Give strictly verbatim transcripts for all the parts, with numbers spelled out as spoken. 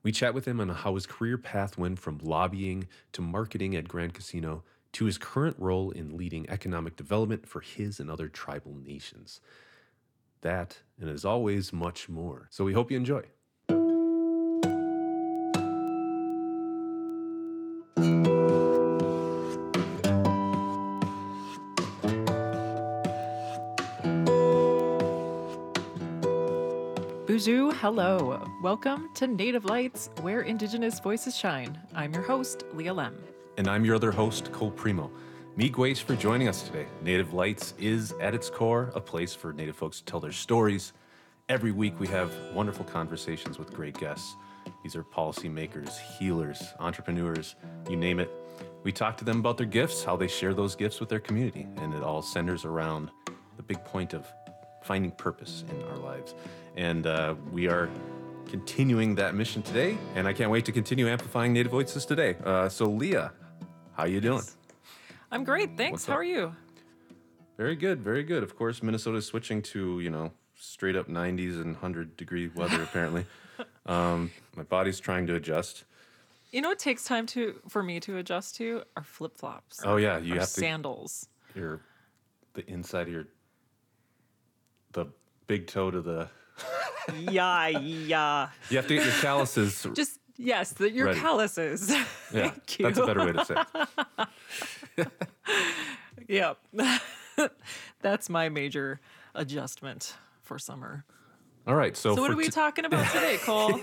We chat with him on how his career path went from lobbying to marketing at Grand Casino to his current role in leading economic development for his and other tribal nations. That, and as always, much more. So we hope you enjoy. Bonjour, hello. Welcome to Native Lights, where Indigenous voices shine. I'm your host, Leah Lem. And I'm your other host, Cole Primo. Miigwech for joining us today. Native Lights is, at its core, a place for Native folks to tell their stories. Every week we have wonderful conversations with great guests. These are policymakers, healers, entrepreneurs, you name it. We talk to them about their gifts, how they share those gifts with their community, and it all centers around the big point of finding purpose in our lives. And uh, we are continuing that mission today, and I can't wait to continue amplifying Native voices today. Uh, so Leah, how you doing? I'm great, thanks. How are you? Very good, very good. Of course, Minnesota's switching to, you know, straight up nineties and one hundred degree weather, apparently. Um, my body's trying to adjust. You know what takes time to for me to adjust to? Are flip-flops. Oh, yeah. You Or have to... sandals. Your, the inside of your... The big toe to the... yeah, yeah. You have to get your calluses... Just, yes, the, your ready. calluses. Yeah, Thank you. That's a better way to say it. Yep. That's my major adjustment for summer. All right, so... So what are we t- talking about today, Cole?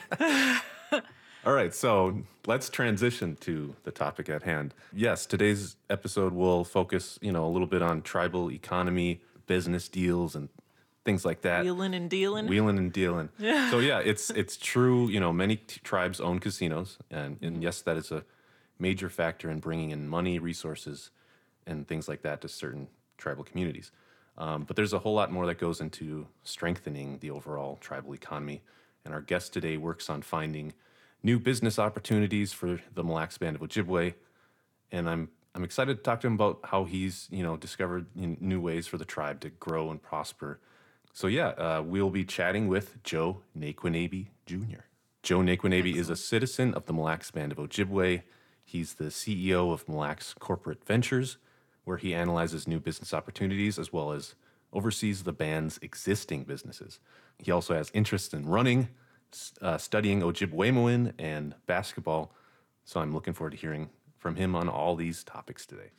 All right, so let's transition to the topic at hand. Yes, today's episode will focus, you know, a little bit on tribal economy, business deals, and things like that. Wheeling and dealing. Wheeling and dealing. Yeah. So yeah, it's it's true. You know, many t- tribes own casinos, and and yes, that is a major factor in bringing in money, resources, and things like that to certain tribal communities. Um, but there's a whole lot more that goes into strengthening the overall tribal economy. And our guest today works on finding new business opportunities for the Mille Lacs Band of Ojibwe. And I'm I'm excited to talk to him about how he's, you know, discovered new ways for the tribe to grow and prosper. So yeah, uh, we'll be chatting with Joe Naquinabe Junior Joe Naquinabe is a citizen of the Mille Lacs Band of Ojibwe. He's the C E O of Mille Lacs Corporate Ventures, where he analyzes new business opportunities as well as oversees the band's existing businesses. He also has interests in running, uh, studying Ojibwe and basketball. So I'm looking forward to hearing from him on all these topics today.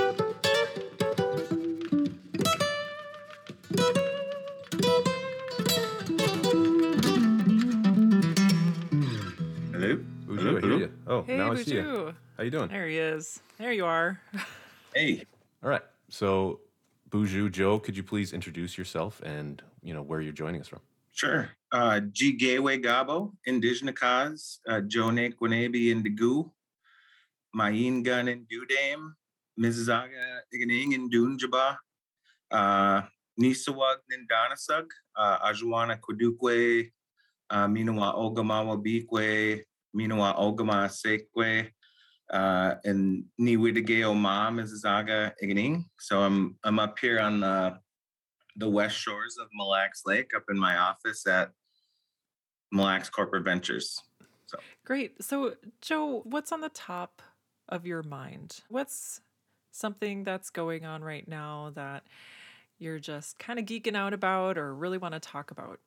Hello? Buju, I hear you. Oh, Hey, now I see you. Buju. How you doing? There he is. There you are. Hey. All right. So, Buju, Joe, could you please introduce yourself and, you know, where you're joining us from? Sure. Uh, G. Gateway Gabo, Indigenous, uh, Joe Naquinabe Indigu, Mayin Gun and Dudame, Mississauga Iganing and Dunjaba, uh, Nisawag Nindanasug, uh, Ajuana Kudukwe, uh, Minawa Ogamawa Bikwe, Minawa Ogama Sekwe, uh, and Niwidageo Ma, Mississauga Iganing. So I'm I'm up here on the the west shores of Mille Lacs Lake, up in my office at Mille Lacs Corporate Ventures. So Great. So, Joe, what's on the top of your mind? What's something that's going on right now that you're just kind of geeking out about or really want to talk about?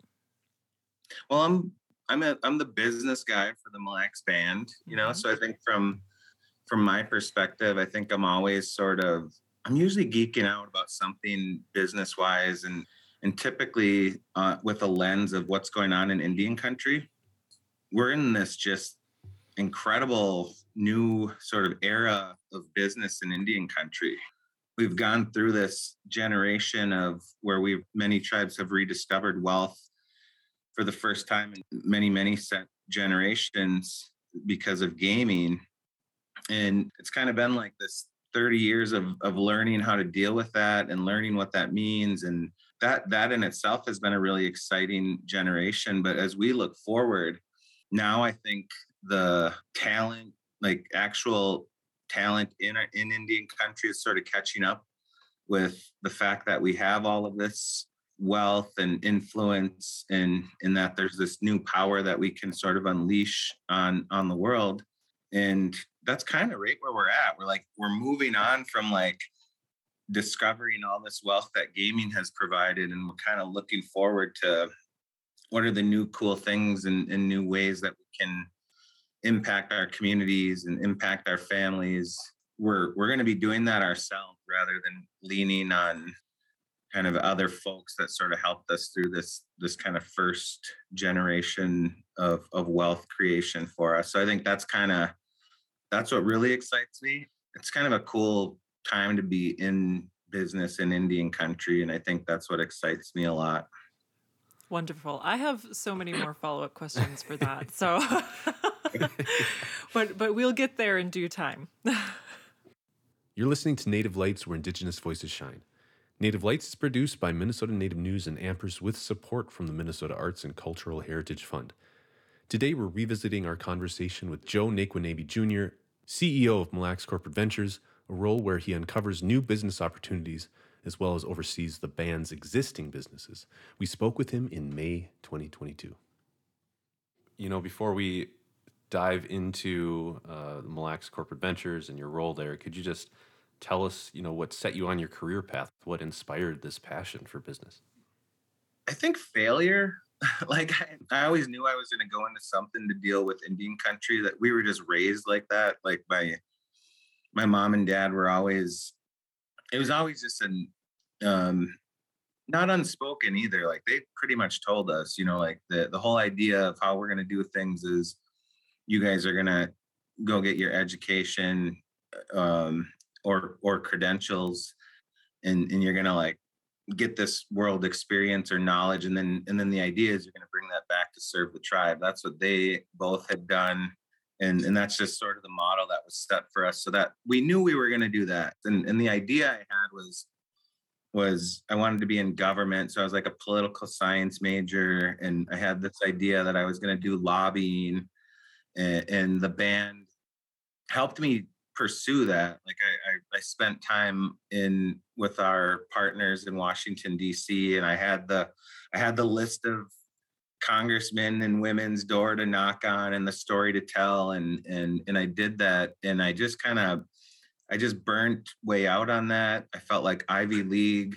Well, I'm I'm a, I'm the business guy for the Mille Lacs Band, you know. Mm-hmm. So I think from from my perspective, I think I'm always sort of I'm usually geeking out about something business wise, and and typically uh, with a lens of what's going on in Indian country. We're in this just incredible new sort of era of business in Indian country. We've gone through this generation of where we've many tribes have rediscovered wealth for the first time in many, many set generations because of gaming. And it's kind of been like this thirty years of, of learning how to deal with that and learning what that means. And that, that in itself has been a really exciting generation. But as we look forward, now I think the talent, like actual talent in, in Indian country is sort of catching up with the fact that we have all of this wealth and influence, and in that there's this new power that we can sort of unleash on on the world. And that's kind of right where we're at. We're like, we're moving on from like discovering all this wealth that gaming has provided, and we're kind of looking forward to what are the new cool things and, and new ways that we can impact our communities and impact our families. We're we're going to be doing that ourselves rather than leaning on kind of other folks that sort of helped us through this this kind of first generation of of wealth creation for us. So I think that's kind of that's what really excites me. It's kind of a cool time to be in business in Indian country, and I think that's what excites me a lot. Wonderful. I have so many more follow-up questions for that. So but but we'll get there in due time. You're listening to Native Lights, where Indigenous voices shine. Native Lights is produced by Minnesota Native News and Amherst with support from the Minnesota Arts and Cultural Heritage Fund. Today, we're revisiting our conversation with Joe Naquinabe Junior, C E O of Mille Lacs Corporate Ventures, a role where he uncovers new business opportunities as well as oversees the band's existing businesses. We spoke with him in May twenty twenty-two. You know, before we dive into uh, Mille Lacs Corporate Ventures and your role there, could you just tell us, you know, what set you on your career path? What inspired this passion for business? I think failure. Like I, I always knew I was going to go into something to deal with Indian country. That we were just raised like that. Like my my mom and dad were always. It was always just an um, not unspoken either. Like they pretty much told us, you know, like the the whole idea of how we're going to do things is, you guys are going to go get your education. Um, or or credentials, and and you're gonna like get this world experience or knowledge, and then and then the idea is you're gonna bring that back to serve the tribe. That's what they both had done, and and that's just sort of the model that was set for us, so that we knew we were gonna do that. And and the idea I had was was I wanted to be in government, so I was like a political science major, and I had this idea that I was gonna do lobbying, and, and the band helped me pursue that. Like I, I, I spent time in with our partners in Washington, D C, and I had the I had the list of congressmen and women's door to knock on and the story to tell, and and and I did that, and I just kind of I just burnt way out on that. I felt like Ivy League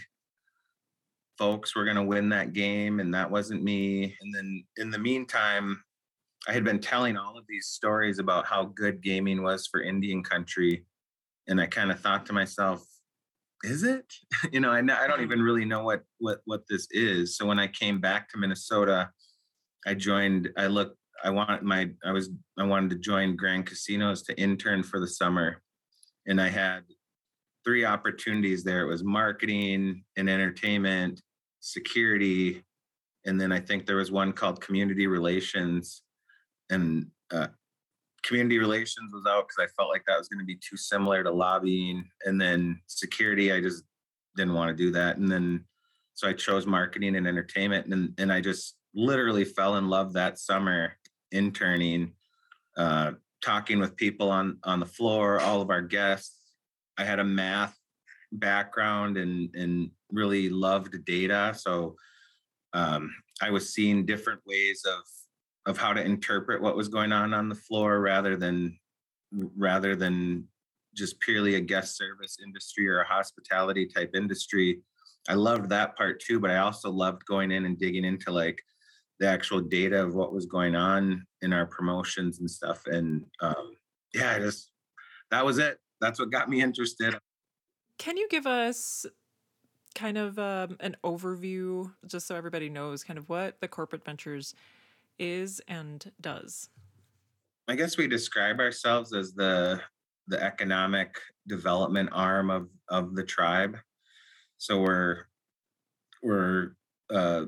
folks were going to win that game, and that wasn't me. And then in the meantime, I had been telling all of these stories about how good gaming was for Indian country. And I kind of thought to myself, is it? you know, I, I don't even really know what, what, what this is. So when I came back to Minnesota, I joined, I looked, I wanted my, I was, I wanted to join Grand Casinos to intern for the summer. And I had three opportunities there. It was marketing and entertainment, security. And then I think there was one called community relations. And uh, community relations was out because I felt like that was going to be too similar to lobbying. And then security, I just didn't want to do that. And then, so I chose marketing and entertainment. And, and I just literally fell in love that summer interning, uh, talking with people on, on the floor, all of our guests. I had a math background and, and really loved data. So um, I was seeing different ways of of how to interpret what was going on on the floor rather than rather than just purely a guest service industry or a hospitality type industry. I loved that part too, but I also loved going in and digging into like the actual data of what was going on in our promotions and stuff. And um, yeah, I just, that was it. That's what got me interested. Can you give us kind of um, an overview, just so everybody knows kind of what the Corporate Ventures is and does? I guess we describe ourselves as the the economic development arm of of the tribe. So we're we're uh,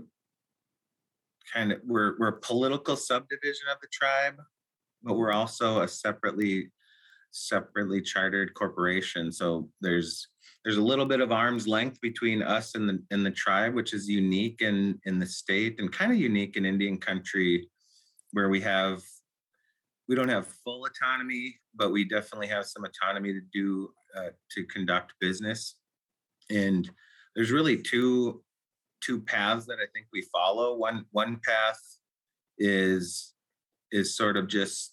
kind of we're we're a political subdivision of the tribe, but we're also a separately separately chartered corporation. So there's there's a little bit of arm's length between us and the and the tribe, which is unique in in the state and kind of unique in Indian country, where we have we don't have full autonomy, but we definitely have some autonomy to do uh, to conduct business. And there's really two two paths that I think we follow. One one path is is sort of just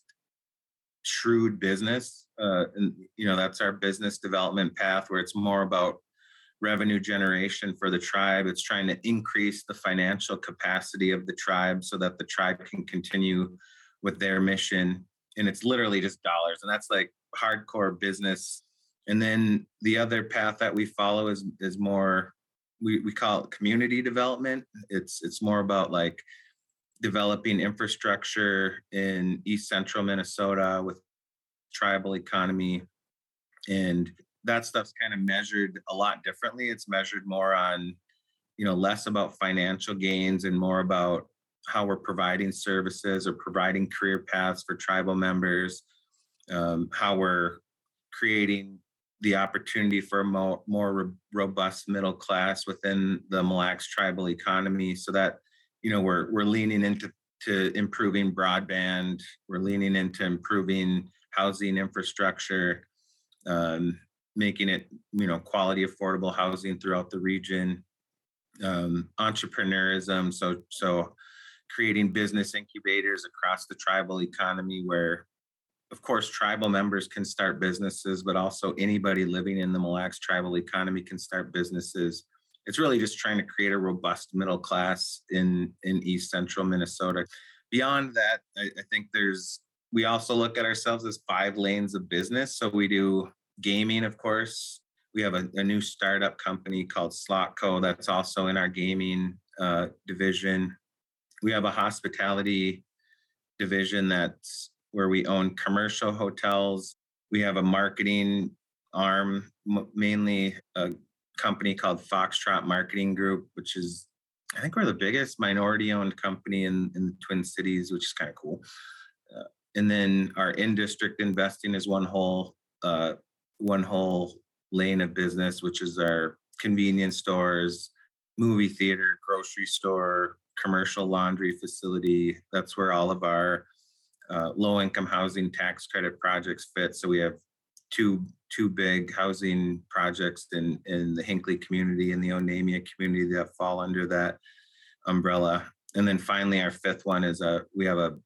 shrewd business, uh, and you know that's our business development path, where it's more about revenue generation for the tribe. It's trying to increase the financial capacity of the tribe so that the tribe can continue with their mission. And it's literally just dollars, and that's like hardcore business. And then the other path that we follow is is more, we, we call it community development. It's it's more about like developing infrastructure in East Central Minnesota with tribal economy. And that stuff's kind of measured a lot differently. It's measured more on, you know, less about financial gains and more about how we're providing services or providing career paths for tribal members, um, how we're creating the opportunity for a more, more ro- robust middle class within the Mille Lacs tribal economy, so that, you know, we're we're leaning into to improving broadband, we're leaning into improving housing infrastructure, um, making it, you know, quality, affordable housing throughout the region, um, entrepreneurism. So so creating business incubators across the tribal economy where, of course, tribal members can start businesses, but also anybody living in the Mille Lacs tribal economy can start businesses. It's really just trying to create a robust middle class in, in East Central Minnesota. Beyond that, I, I think there's, we also look at ourselves as five lanes of business. So we do gaming, of course. We have a, a new startup company called Slotco that's also in our gaming uh, division. We have a hospitality division that's where we own commercial hotels. We have a marketing arm, m- mainly a company called Foxtrot Marketing Group, which is, I think we're the biggest minority-owned company in, in the Twin Cities, which is kind of cool. Uh, and then our in-district investing is one whole uh, one whole lane of business, which is our convenience stores, movie theater, grocery store, commercial laundry facility. That's where all of our uh, low-income housing tax credit projects fit. So we have two two big housing projects in in the Hinckley community and the Onamia community that fall under that umbrella. And then finally, our fifth one is a we have a,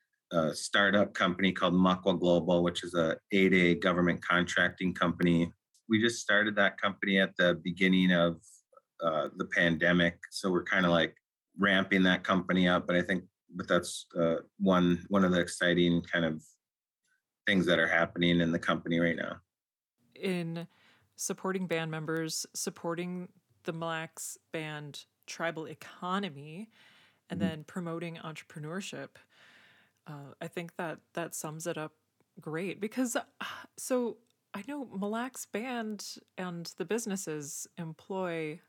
a startup company called Muckwa Global, which is a eight A government contracting company. We just started that company at the beginning of uh, the pandemic, so we're kind of like ramping that company up. But I think, but that's uh, one one of the exciting kind of things that are happening in the company right now. In supporting band members, supporting the Mille Lacs band tribal economy, and mm-hmm. then promoting entrepreneurship, uh, I think that that sums it up great. Because uh, so I know Mille Lacs band and the businesses employ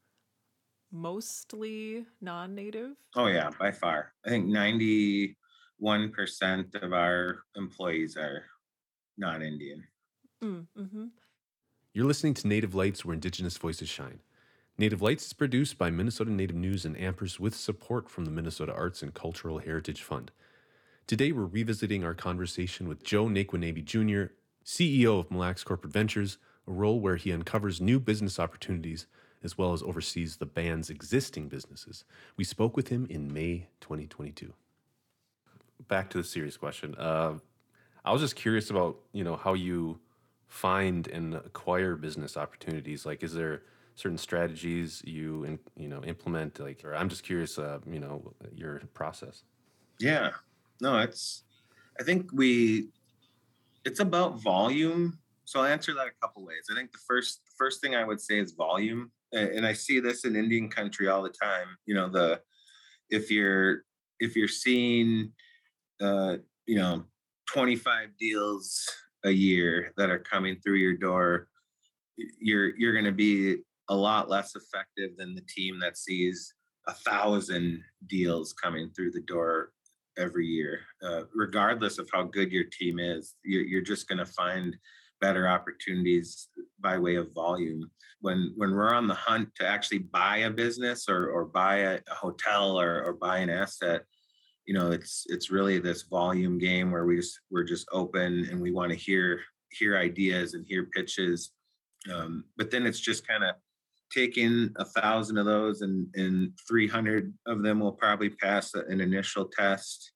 mostly non-native. Oh yeah, by far. I think ninety-one percent of our employees are non-Indian. Mm-hmm. You're listening to Native Lights, where Indigenous voices shine. Native Lights is produced by Minnesota Native News and Amherst with support from the Minnesota Arts and Cultural Heritage Fund. Today, we're revisiting our conversation with Joe Naquanabie Junior, C E O of Mille Lacs Corporate Ventures, a role where he uncovers new business opportunities as well as oversees the band's existing businesses. We spoke with him in May twenty twenty-two. Back to the serious question. Uh, I was just curious about, you know, how you find and acquire business opportunities. Like, is there certain strategies you, in, you know, implement? Like, or I'm just curious, uh, you know, your process. Yeah, no, it's, I think we, it's about volume. So I'll answer that a couple ways. I think the first, first thing I would say is volume. And I see this in Indian country all the time. You know, the, if you're, if you're seeing, uh, you know, twenty-five deals a year that are coming through your door, you're you're going to be a lot less effective than the team that sees a thousand deals coming through the door every year. Uh, regardless of how good your team is, you're, you're just going to find better opportunities by way of volume. When when we're on the hunt to actually buy a business or or buy a, a hotel or or buy an asset, you know, it's it's really this volume game where we just we're just open and we want to hear hear ideas and hear pitches. Um, but then it's just kind of taking a thousand of those, and, and three hundred of them will probably pass an initial test.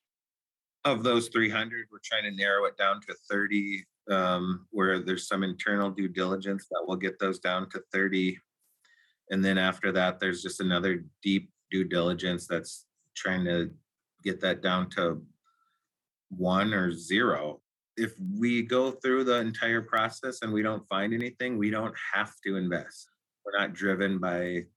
Of those three hundred, we're trying to narrow it down to thirty, um, where there's some internal due diligence that will get those down to thirty. And then after that, there's just another deep due diligence that's trying to get that down to one or zero. If we go through the entire process and we don't find anything, we don't have to invest. We're not driven by a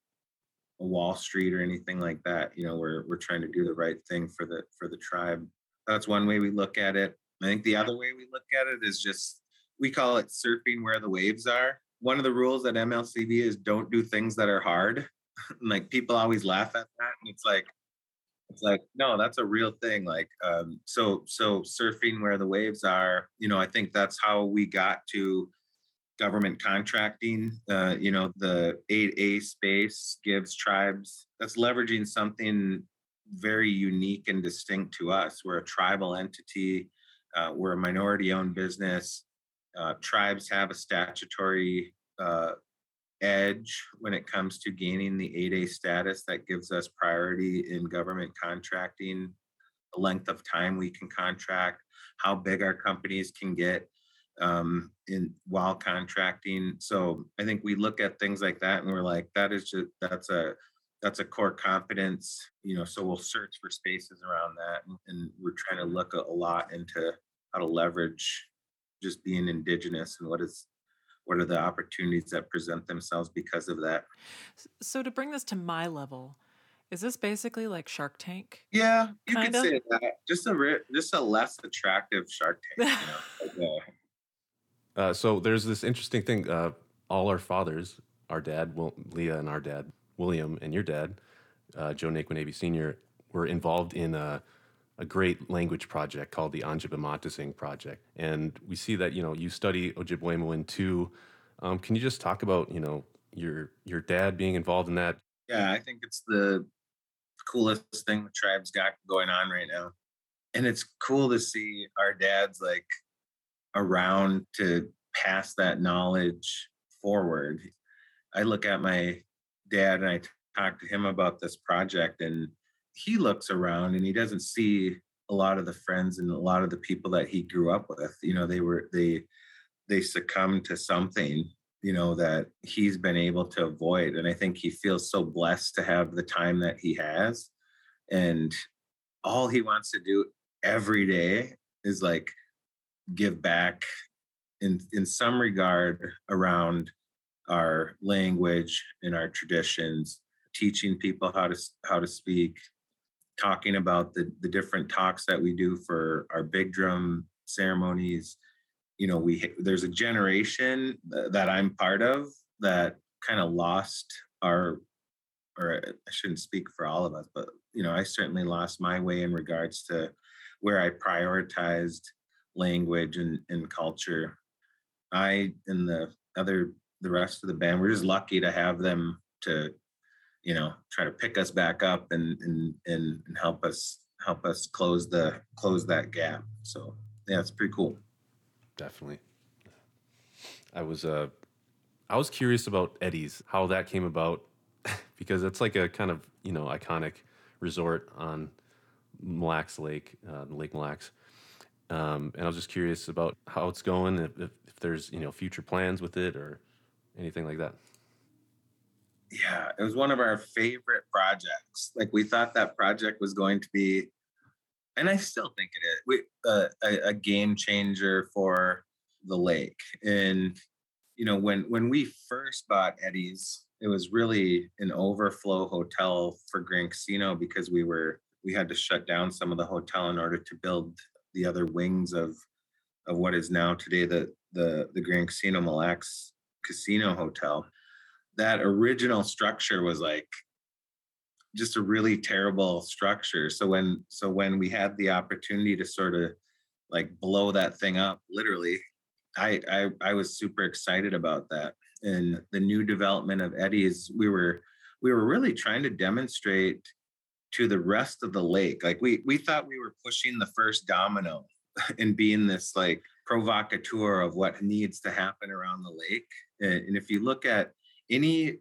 Wall Street or anything like that. You know, we're we're trying to do the right thing for the for the tribe. That's one way we look at it. I think the other way we look at it is just, we call it surfing where the waves are. One of the rules at M L C B is don't do things that are hard. Like, people always laugh at that, and it's like, it's like, no, that's a real thing. Like, um, so so surfing where the waves are. You know, I think that's how we got to government contracting. Uh, you know, the eight A space gives tribes, that's leveraging something very unique and distinct to us. We're a tribal entity. Uh, we're a minority-owned business. Uh, tribes have a statutory uh, edge when it comes to gaining the eight A status that gives us priority in government contracting, the length of time we can contract, how big our companies can get um, in while contracting. So I think we look at things like that and we're like, that is just, that's a, that's a core competence, you know, so we'll search for spaces around that. And, and we're trying to look a, a lot into how to leverage just being Indigenous and what is, what are the opportunities that present themselves because of that. So to bring this to my level, is this basically like Shark Tank? Yeah, you could Kinda? say that. Just a re- just a less attractive Shark Tank. You know? Like, uh, Uh, so there's this interesting thing. Uh, all our fathers, our dad, Will, Leah, and our dad, William, and your dad, uh, Joe Naquinabe Senior, were involved in a, a great language project called the Anjibamatising Project. And we see that, you know, you study Ojibwe too. Um, can you just talk about, you know, your your dad being involved in that? yeah, I think it's the coolest thing the tribe's got going on right now. And it's cool to see our dads like around to pass that knowledge forward. I look at my dad and I talk to him about this project, and he looks around and he doesn't see a lot of the friends and a lot of the people that he grew up with. You know, they were they they succumbed to something, you know, that he's been able to avoid. And I think he feels so blessed to have the time that he has. And all he wants to do every day is like give back in in some regard around our language and our traditions, teaching people how to how to speak, talking about the the different talks that we do for our big drum ceremonies. You know, we there's a generation that I'm part of that kind of lost our, or I shouldn't speak for all of us, but you know, I certainly lost my way in regards to where I prioritized language and, and culture. I and the other the rest of the band, we're just lucky to have them to, you know, try to pick us back up and and and, and help us help us close the close that gap. So yeah, it's pretty cool. Definitely. I was uh, I was curious about Eddie's, how that came about, because it's like a kind of, you know, iconic resort on Mille Lacs Lake, uh, Lake Mille Lacs. Um, and I was just curious about how it's going, if, if, if there's, you know, future plans with it or anything like that. Yeah, it was one of our favorite projects. Like, we thought that project was going to be, and I still think it is, we, uh, a, a game changer for the lake. And, you know, when when we first bought Eddie's, it was really an overflow hotel for Grand Casino, because we were we had to shut down some of the hotel in order to build the other wings of of what is now today the the the Grand Casino Mille Lacs Casino Hotel. That original structure was like just a really terrible structure. So when so when we had the opportunity to sort of like blow that thing up, literally, I I, I was super excited about that. And the new development of Eddie's, we were we were really trying to demonstrate to the rest of the lake. Like, we we thought we were pushing the first domino and being this like provocateur of what needs to happen around the lake. And, and if you look at any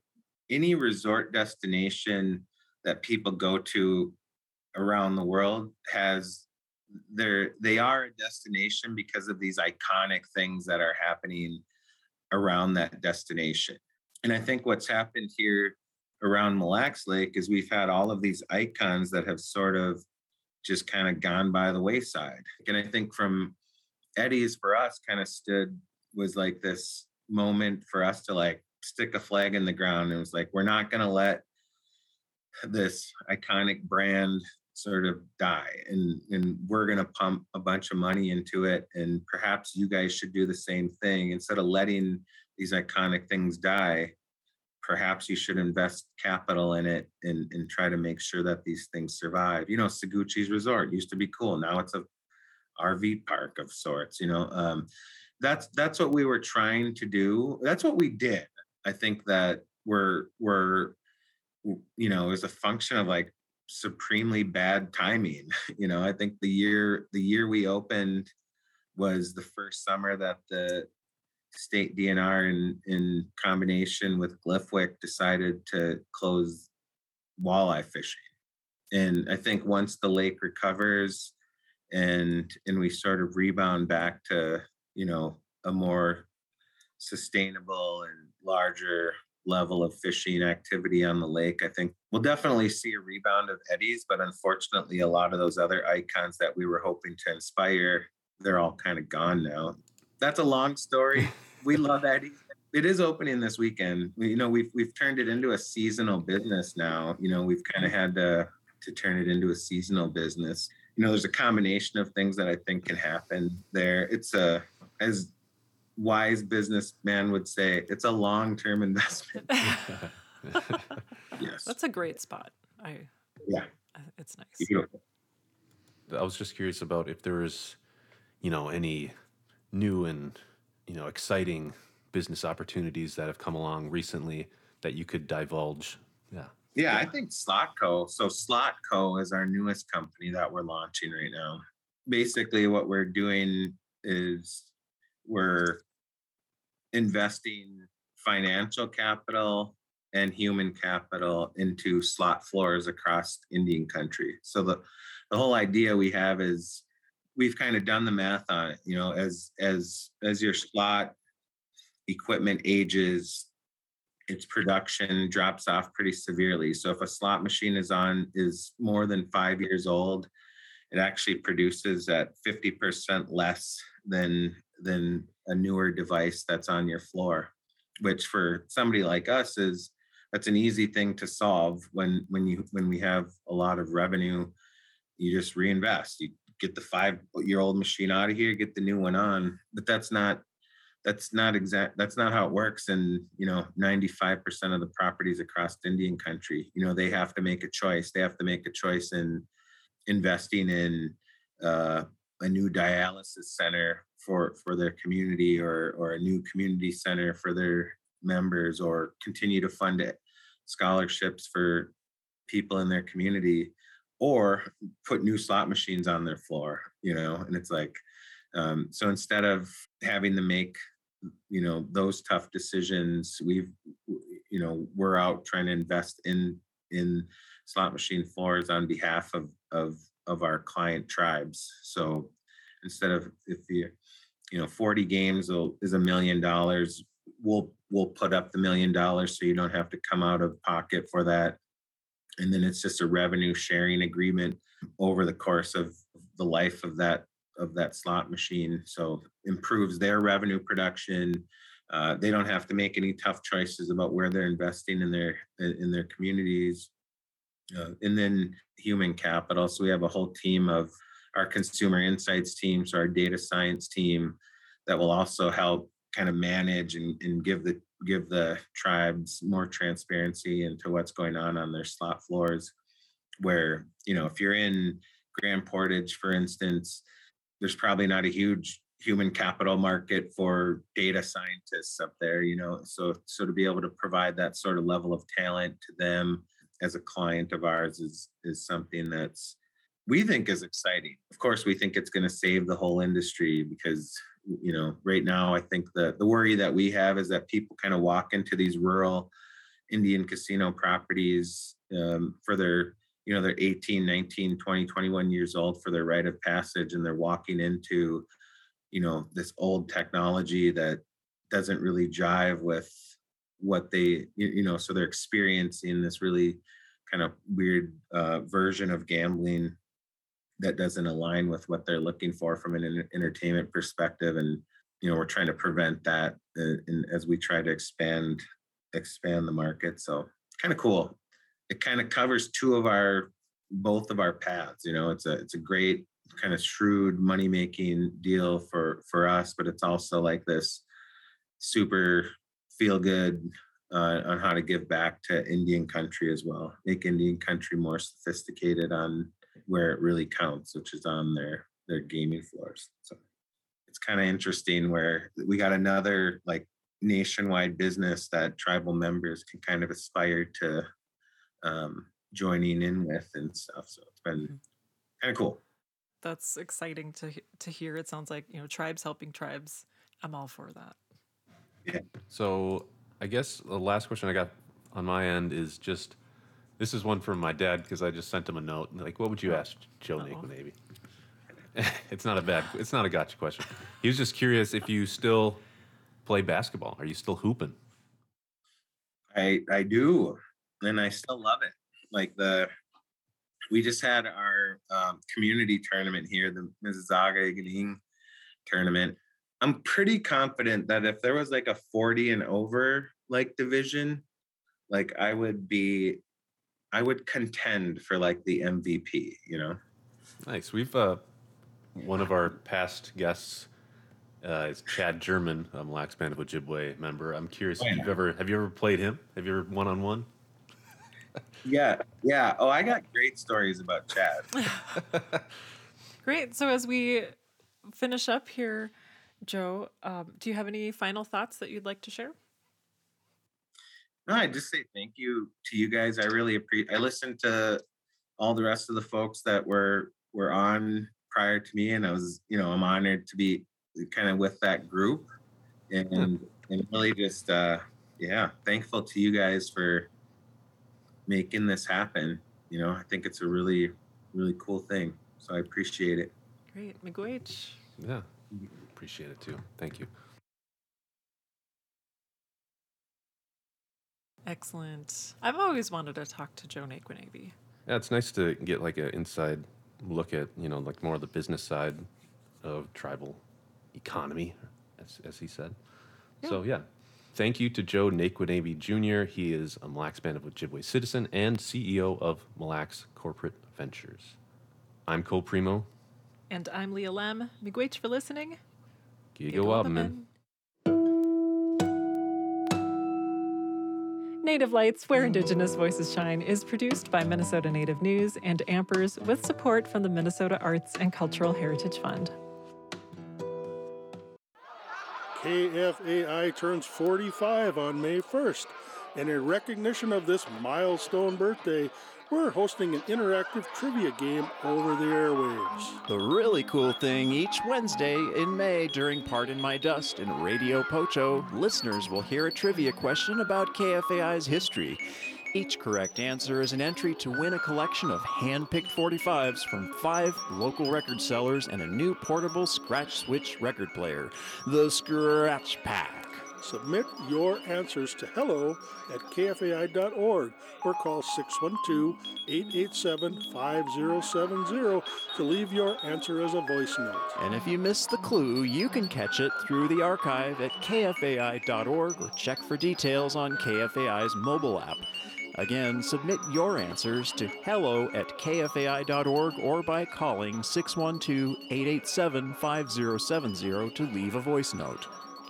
any resort destination that people go to around the world has they're they are a destination because of these iconic things that are happening around that destination. And I think what's happened here around Mille Lacs Lake is we've had all of these icons that have sort of just kind of gone by the wayside. And I think from Eddie's for us kind of stood was like this moment for us to like stick a flag in the ground. It was like, we're not going to let this iconic brand sort of die, and and we're going to pump a bunch of money into it, and perhaps you guys should do the same thing. Instead of letting these iconic things die, perhaps you should invest capital in it and, and try to make sure that these things survive. You know, Saguchi's Resort used to be cool. Now it's a R V park of sorts, you know. Um, that's that's what we were trying to do. That's what we did. I think that we're we're you know, as a function of like supremely bad timing. You know, I think the year the year we opened was the first summer that the state D N R in, in combination with Gliffwick decided to close walleye fishing. And I think once the lake recovers and and we sort of rebound back to, you know, a more sustainable and larger level of fishing activity on the lake, I think we'll definitely see a rebound of Eddie's, but unfortunately a lot of those other icons that we were hoping to inspire, they're all kind of gone now. That's a long story. We love Eddie. It is opening this weekend. We, you know, we've we've turned it into a seasonal business now. You know, we've kind of had to to turn it into a seasonal business. You know, there's a combination of things that I think can happen there. It's a, as wise businessman would say, it's a long-term investment. Yes. That's a great spot. I yeah. It's nice. Beautiful. I was just curious about if there was, you know, any new and, you know, exciting business opportunities that have come along recently that you could divulge. Yeah. Yeah, I think Slotco. So Slotco is our newest company that we're launching right now. Basically, what we're doing is we're investing financial capital and human capital into slot floors across Indian country. So the, the whole idea we have is we've kind of done the math on it. You know, as as as your slot equipment ages, its production drops off pretty severely. So if a slot machine is on is more than five years old, it actually produces at fifty percent less than than a newer device that's on your floor, which for somebody like us is that's an easy thing to solve. When when you when we have a lot of revenue, you just reinvest. You get the five-year-old machine out of here, get the new one on. But that's not that's not exact that's not how it works. And you know, ninety-five percent of the properties across Indian country, you know, they have to make a choice. They have to make a choice in investing in uh, a new dialysis center for for their community, or or a new community center for their members, or continue to fund it, scholarships for people in their community, or put new slot machines on their floor, you know. And it's like, um, so instead of having to make, you know, those tough decisions, we've, you know, we're out trying to invest in in slot machine floors on behalf of of of our client tribes. So instead of, if you, you know, forty games will, is a million dollars, we'll we'll put up the million dollars so you don't have to come out of pocket for that. And then it's just a revenue sharing agreement over the course of the life of that of that slot machine. So improves their revenue production. Uh, they don't have to make any tough choices about where they're investing in their in their communities. Uh, and then human capital. So we have a whole team of our consumer insights team, so our data science team, that will also help kind of manage and, and give the give the tribes more transparency into what's going on on their slot floors. Where, you know, if you're in Grand Portage, for instance, there's probably not a huge human capital market for data scientists up there, you know. So so to be able to provide that sort of level of talent to them as a client of ours is is something that's we think is exciting. Of course, we think it's going to save the whole industry, because, you know, right now I think the the worry that we have is that people kind of walk into these rural Indian casino properties um, for their, you know, they're eighteen, nineteen, twenty, twenty-one years old for their rite of passage, and they're walking into, you know, this old technology that doesn't really jive with what they, you, you know, so they're experiencing this really kind of weird uh, version of gambling that doesn't align with what they're looking for from an en- entertainment perspective. And, you know, we're trying to prevent that uh, in, as we try to expand expand the market. So kind of cool. It kind of covers two of our both of our paths. You know, it's a it's a great kind of shrewd money making deal for for us, but it's also like this super feel good uh, on how to give back to Indian country as well. Make Indian country more sophisticated on where it really counts, which is on their their gaming floors. So it's kind of interesting where we got another like nationwide business that tribal members can kind of aspire to um, joining in with and stuff. So it's been kind of cool. That's exciting to to hear. It sounds like, you know, tribes helping tribes. I'm all for that. Yeah. So I guess the last question I got on my end is just, this is one from my dad because I just sent him a note. Like, what would you ask Joe Naquinavy? It's not a bad, it's not a gotcha question. He was just curious if you still play basketball. Are you still hooping? I I do, and I still love it. Like the, we just had our um, community tournament here, the Mississauga Igaling tournament. I'm pretty confident that if there was like a forty and over like division, like I would be, I would contend for like the M V P, you know? Nice. We've, uh, one of our past guests uh, is Chad German, a Mille Lacs Band of Ojibwe member. I'm curious Oh, if yeah. you've ever, have you ever played him? Have you ever one-on-one? Yeah, yeah. Oh, I got great stories about Chad. Great. So as we finish up here, Joe, um, do you have any final thoughts that you'd like to share? No, I just say thank you to you guys. I really appreciate. I listened to all the rest of the folks that were were on prior to me, and I was, you know, I'm honored to be kind of with that group, and and really just, uh, yeah, thankful to you guys for making this happen. You know, I think it's a really, really cool thing. So I appreciate it. Great. Miigwech. Yeah, appreciate it too. Thank you. Excellent. I've always wanted to talk to Joe Naquinavy. Yeah, it's nice to get like an inside look at, you know, like more of the business side of tribal economy, as, as he said. Yeah. So, yeah. Thank you to Joe Naquinavy Junior He is a Mille Lacs Band of Ojibwe citizen and C E O of Mille Lacs Corporate Ventures. I'm Cole Primo. And I'm Leah Lem. Miigwech for listening. Giga Wabman. Native Lights, Where Indigenous Voices Shine, is produced by Minnesota Native News and Ampers with support from the Minnesota Arts and Cultural Heritage Fund. K F A I turns forty-five on May first, and in recognition of this milestone birthday, we're hosting an interactive trivia game over the airwaves. The really cool thing, each Wednesday in May during Pardon My Dust in Radio Pocho, listeners will hear a trivia question about K F A I's history. Each correct answer is an entry to win a collection of hand-picked forty-fives from five local record sellers and a new portable scratch-switch record player, the Scratch Pack. Submit your answers to hello at K F A I dot org or call six one two, eight eight seven, five zero seven zero to leave your answer as a voice note. And if you missed the clue, you can catch it through the archive at K F A I dot org or check for details on K F A I's mobile app. Again, submit your answers to hello at K F A I dot org or by calling six one two, eight eight seven, five zero seven zero to leave a voice note.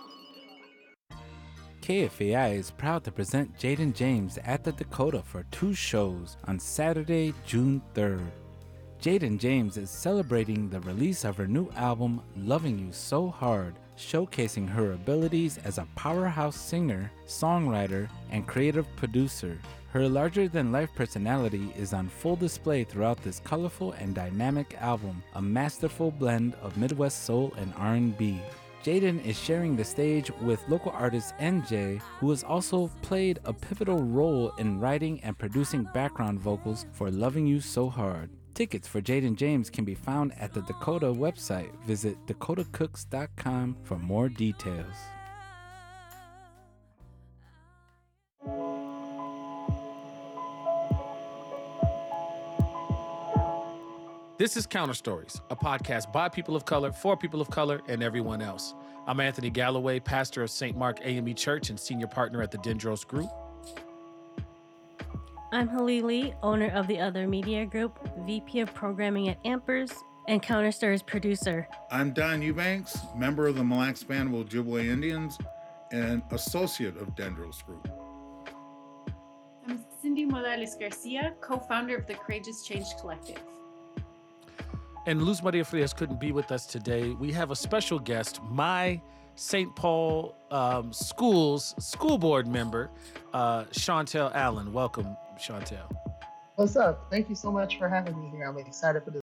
K F A I is proud to present Jaden James at the Dakota for two shows on Saturday, June third. Jaden James is celebrating the release of her new album, Loving You So Hard, showcasing her abilities as a powerhouse singer, songwriter, and creative producer. Her larger-than-life personality is on full display throughout this colorful and dynamic album, a masterful blend of Midwest soul and R and B. Jaden is sharing the stage with local artist N J, who has also played a pivotal role in writing and producing background vocals for Loving You So Hard. Tickets for Jaden James can be found at the Dakota website. Visit dakota cooks dot com for more details. This is Counter Stories, a podcast by people of color, for people of color, and everyone else. I'm Anthony Galloway, pastor of Saint Mark A M E Church and senior partner at the Dendros Group. I'm Halili, owner of the Other Media Group, V P of Programming at Ampers, and Counter Stories producer. I'm Don Eubanks, member of the Mille Lacs Band of Ojibwe Indians and associate of Dendros Group. I'm Cindy Morales Garcia, co-founder of the Courageous Change Collective. And Luz Maria Frias couldn't be with us today. We have a special guest, my Saint Paul um, Schools school board member, uh, Chantel Allen. Welcome, Chantel. What's up? Thank you so much for having me here. I'm excited for this